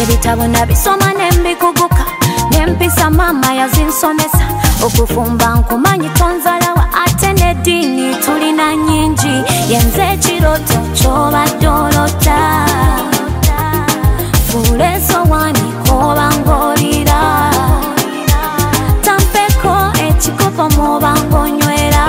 ebitabo nabisoma nembikuguka nempisa mama yazinsomesa okufumba nkumanyi tonzalawa ate neddiini tulina nyingi yenze ekiroto kyobadolota fuula esowani koba ng'olira tampeko ekikopo muba ng'onywera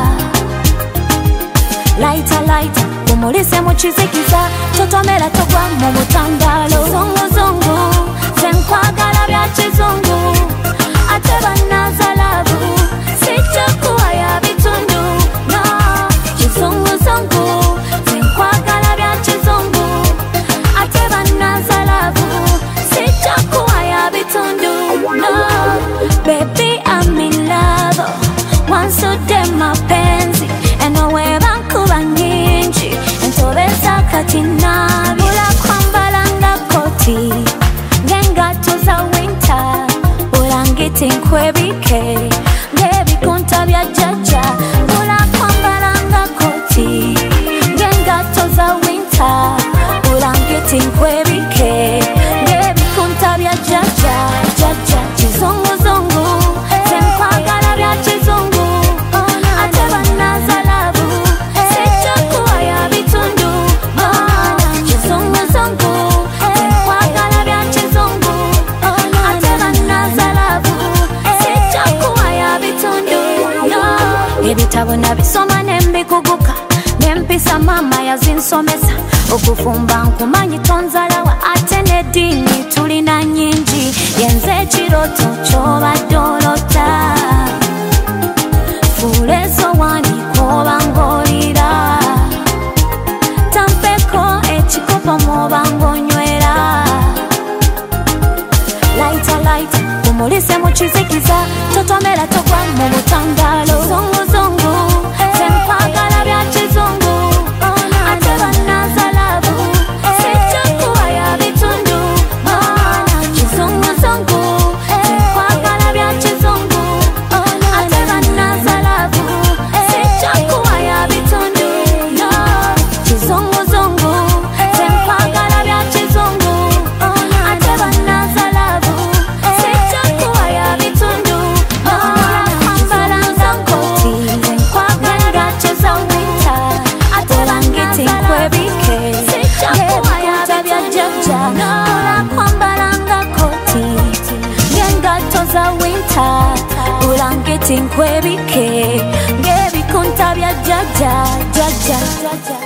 laita kumulise mu kizikiza totomera togwa mu butandaalo zongozongo zenkwagala bya kizungu ate bannazalabu sijja kuwaya bitundu no kizunguzungu zenkwagala bya kizungu ate bannazalabu sijja kuwaya bitundu no baby I'm in love wansudde mapenzi enoweba nkuba nyingi entobeza kati nabula kwambala nga koti ng'engatto za winter bulangiti nkwebike ng'ebikunta bya jjajja bula kwambala nga koti ng'engatto za winter bulangiti nkwebike ng'ebikunta bya jjajja kizunguzungu zenkwagala bya kizungu ate bannazalabu sijja kuwaya bitundu kizunguzungu zenkwagala bya kizungu ate bannazalabu sijja kuwaya bitundu ebitabo nabisoma nembikuguka nempisa mama yazinsomesa okufumba nkumanyi tonzalawa ate neddiini tulina nyingi yenze ekiroto kyobadolota fuula esowani koba ng'olira tampeko ekikopo muba ng'onywera laita kumulise mu kizikiza totomera togwa mu butandaalo zongozongo zenkwagala bya kizungu ate bannazalabu sijja kuwaya bitundu kizunguzungu zenkwagala bya kizungu ate bannazalabu sijja kuwaya bitundu kizunguzungu zenkwagala bya kizungu ate bannazalabu sijja kuwaya bitundu kwambala nga nkoti zenkwagala za winter ate bangiti nkwebike ng'ebikunta bya jjajja bula kwambala nga koti ng'engatto za winter bulangiti nkwebike ng'ebikunta bya jjajja